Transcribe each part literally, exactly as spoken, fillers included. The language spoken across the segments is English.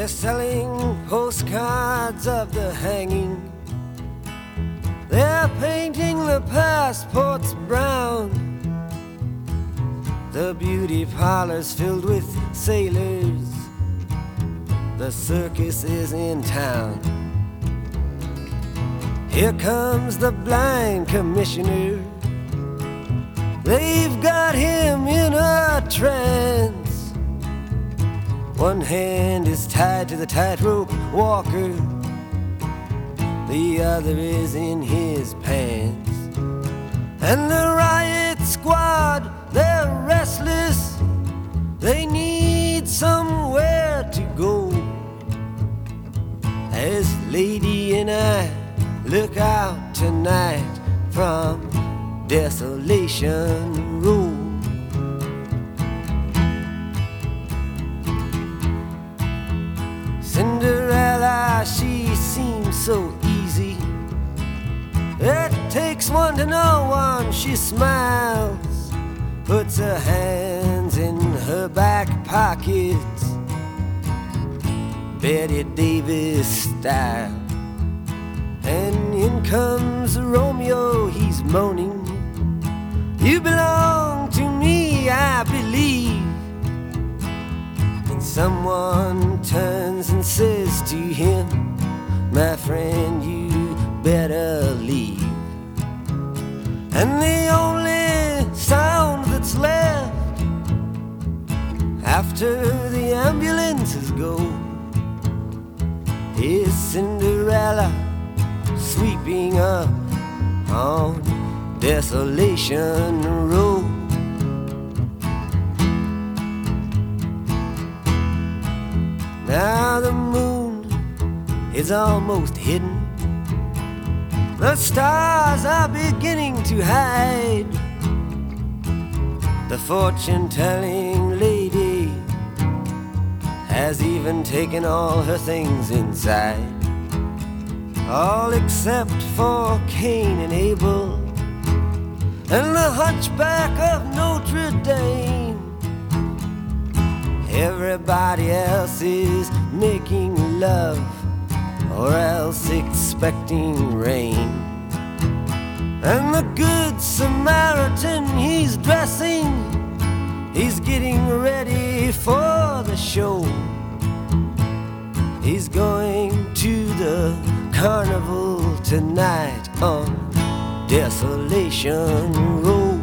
They're selling postcards of the hanging. They're painting the passports brown. The beauty parlors filled with sailors. The circus is in town. Here comes the blind commissioner. They've got him in a trance. One hand is tied to the tightrope walker. The other is in his pants. And the riot squad, they're restless. They need somewhere to go. As Lady and I look out tonight from Desolation Road. Cinderella, she seems so easy. It takes one to know one. She smiles, puts her hands in her back pockets, Betty Davis style. And in comes Romeo, he's moaning, you belong to me, I believe. And someone turns and says to him, my friend, you better leave. And the only sound that's left after the ambulances go is Cinderella sweeping up on Desolation Road. Now the moon is almost hidden. The stars are beginning to hide. The fortune-telling lady has even taken all her things inside, all except for Cain and Abel and the hunchback of Notre Dame. Everybody else is making love or else expecting rain. And the good Samaritan, he's dressing, he's getting ready for the show. He's going to the carnival tonight on Desolation Road.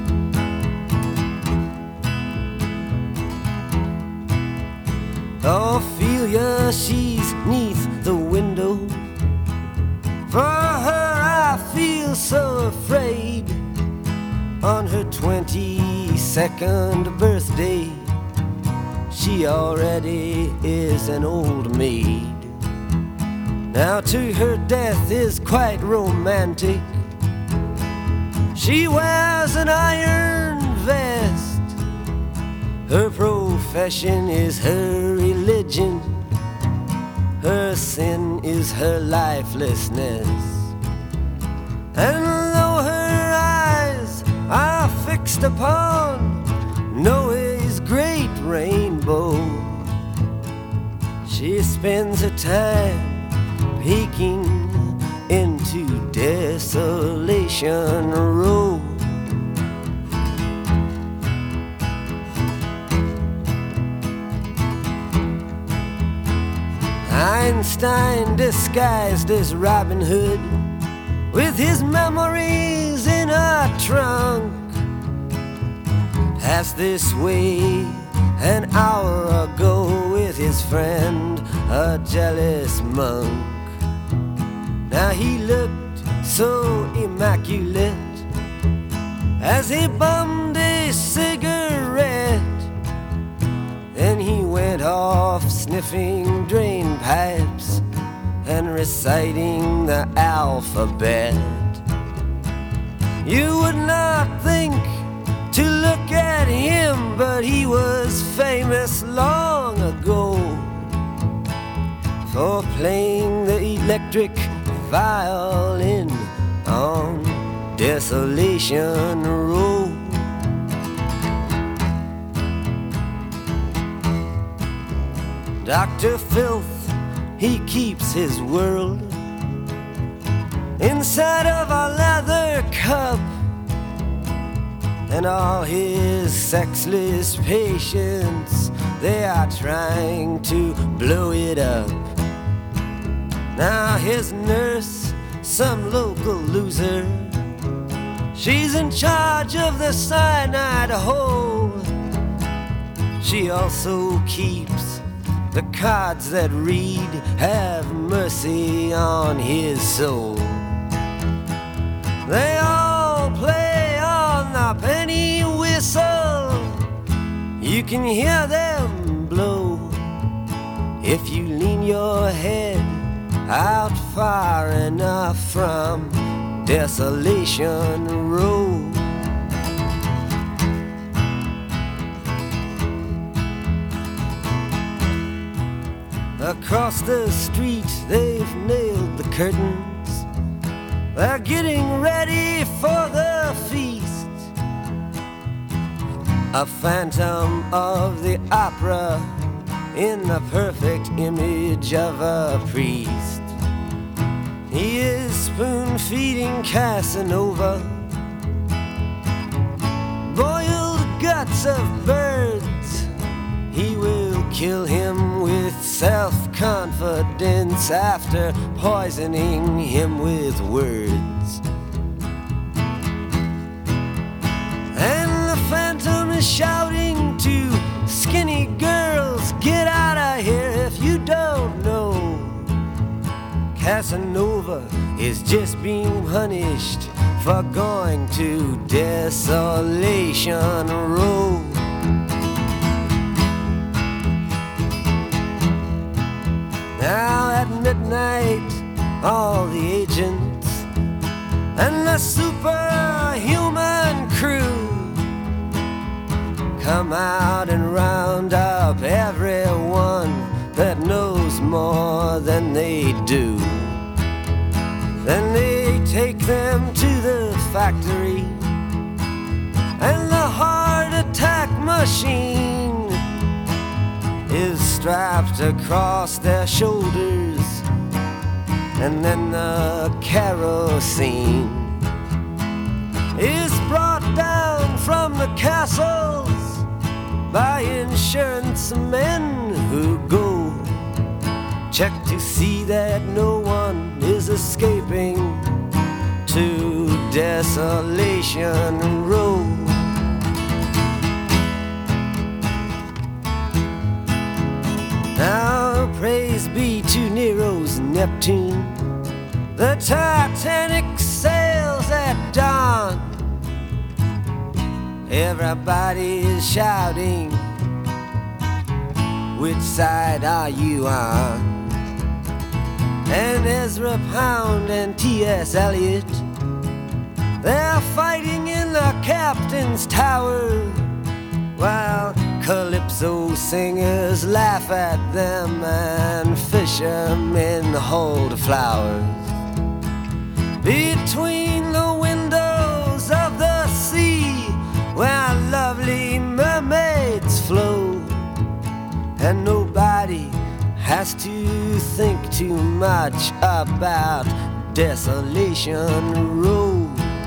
Ophelia, she's neath the window. For her I feel so afraid. On her twenty-second birthday, she already is an old maid. Now to her death is quite romantic. She wears an iron vest. Her profession is her religion. Her sin is her lifelessness. And though her eyes are fixed upon Noah's great rainbow, she spends her time peeking into Desolation Road. Einstein disguised as Robin Hood, with his memories in a trunk, passed this way an hour ago with his friend, a jealous monk. Now he looked so immaculate as he bummed a cigarette. Then he went off sniffing drain pipes and reciting the alphabet. You would not think to look at him, but he was famous long ago for playing the electric violin on Desolation Road. Doctor Filth, he keeps his world inside of a leather cup, and all his sexless patients, they are trying to blow it up. Now his nurse, some local loser, she's in charge of the cyanide hole. She also keeps the cards that read, "Have mercy on his soul." They all play on the penny whistle. You can hear them blow if you lean your head out far enough from Desolation Row. Across the street they've nailed the curtains. They're getting ready for the feast. A phantom of the opera in the perfect image of a priest. He is spoon-feeding Casanova boiled guts of birds. He will kill him with self-confidence after poisoning him with words. And the phantom is shouting to skinny girls, "Get out of here if you don't know. Casanova is just being punished for going to Desolation Row." Now at midnight, all the agents and the superhuman crew come out and round up everyone that knows more than they do. Then they take them to the factory, and the heart attack machine is strapped across their shoulders, and then the kerosene is brought down from the castles by insurance men who go check to see that no one is escaping to Desolation Row. Now praise be to Nero's Neptune, the Titanic sails at dawn. Everybody is shouting, "Which side are you on?" And Ezra Pound and T S Eliot, they're fighting in the captain's tower, while calypso singers laugh at them and fishermen hold flowers. Between the windows of the sea, where lovely mermaids flow, and nobody has to think too much about Desolation Row.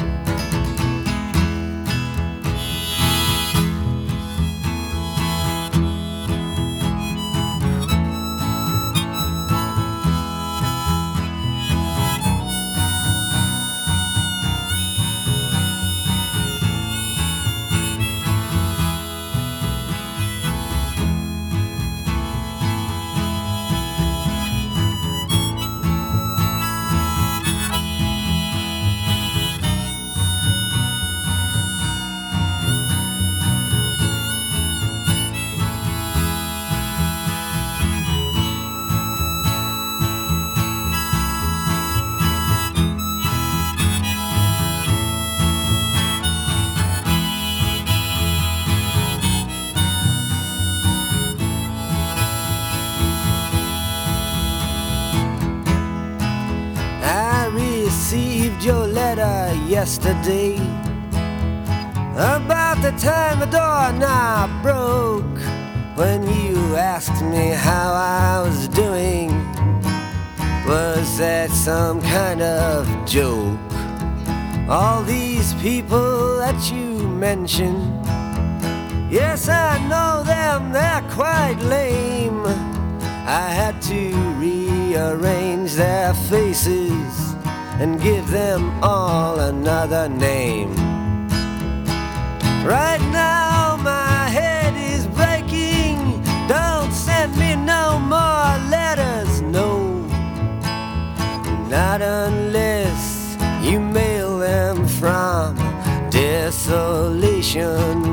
Received your letter yesterday about the time the doorknob broke. when you asked me how I was doing. Was that some kind of joke? All these people that you mentioned, yes, I know them, they're quite lame. I had to rearrange their faces and give them all another name. Right now my head is breaking. Don't send me no more letters, no. Not unless you mail them from Desolation